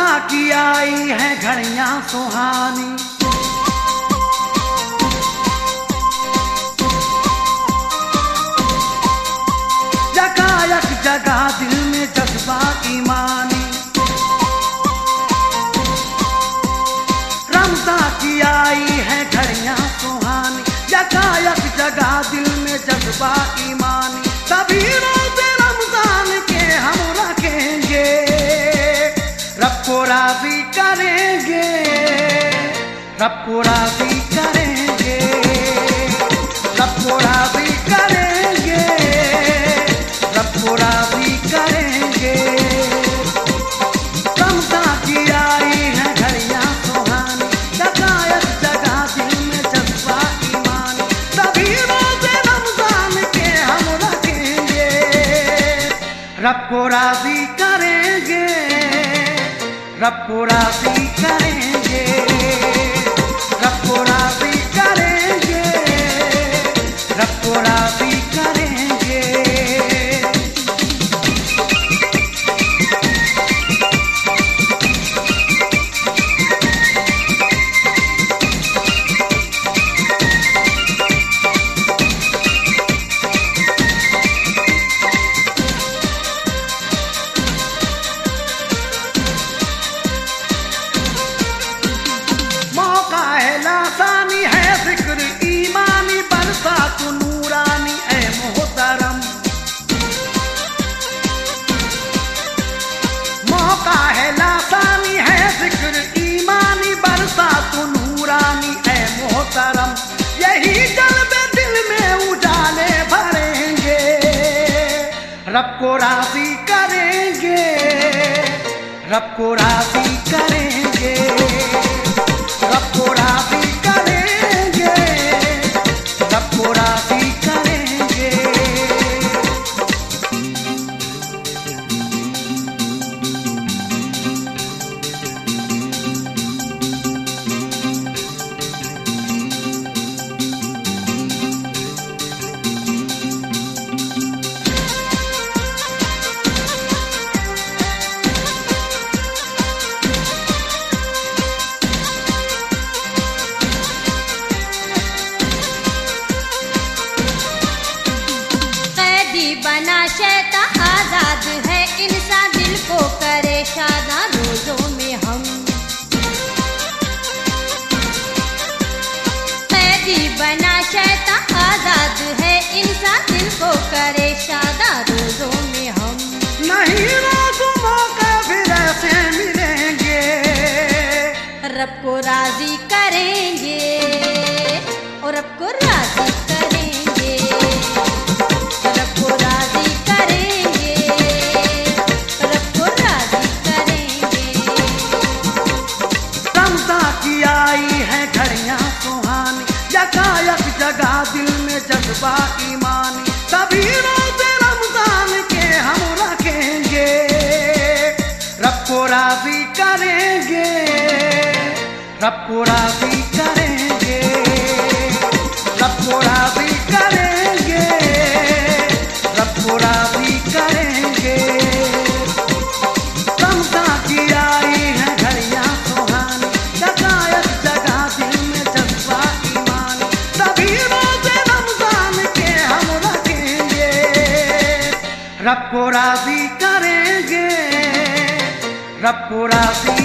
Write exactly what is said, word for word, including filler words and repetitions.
रमज़ान की आई है घड़ियां सुहानी, यकायक जगह दिल में जज्बा ईमानी। रमज़ान की आई है घड़ियां सुहानी, यकायक जगह दिल में जज्बा ईमानी। सभी रोज़े रमज़ान के हम रखेंगे, रब को राज़ी करेंगे, रब को राज़ी करेंगे, रब को राज़ी करेंगे, रब को राज़ी करेंगे। रमज़ान की आई है घड़ियां सुहानी, यकायक जगह दिल में जज्बा ईमानी। सभी रोज़े रमज़ान के हम रखेंगे, रब को राज़ी करेंगे, रब को राज़ी करेंगे, रब को राज़ी करेंगे, रब को राज़ी करेंगे। लासानी है जिक्र ईमानी, बरसात नूरानी ऐ मोहतरम। मौका है लासानी है जिक्र ईमानी, बरसात नूरानी ऐ मोहतरम। यही जल्बे दिल में उजाले भरेंगे, रब को राज़ी करेंगे, रब को राज़ी करेंगे, रब को राज़ी करेंगे, रब को राज़ी करेंगे। बना शैतान आजाद है इंसान, दिल को करे शादा रोजों में हम। कैदी बना शैतान आजाद है इंसान, दिल को करे शादा रोजों में हम। नहीं रोज़ मौके फिर ऐसे मिलेंगे, रब को राज़ी करेंगे और रब को राज़ी करेंगे, रब को राज़ी करेंगे, रब को राज़ी करेंगे। रमज़ान की आई है घड़ियां सुहानी, यकायक जगह दिल में जज्बा ईमानी। सभी रोज़े रमज़ान के हम रखेंगे, रब को राज़ी करेंगे, रब को राज़ी करेंगे, रब को राज़ी करेंगे, रब को राज़ी करेंगे। रमज़ान की आई है घड़ियां सुहानी, यकायक जगह दिल में जज्बा ईमानी। सभी रोज़े रमज़ान के हम रखेंगे, रब को राज़ी करेंगे, रब को राज़ी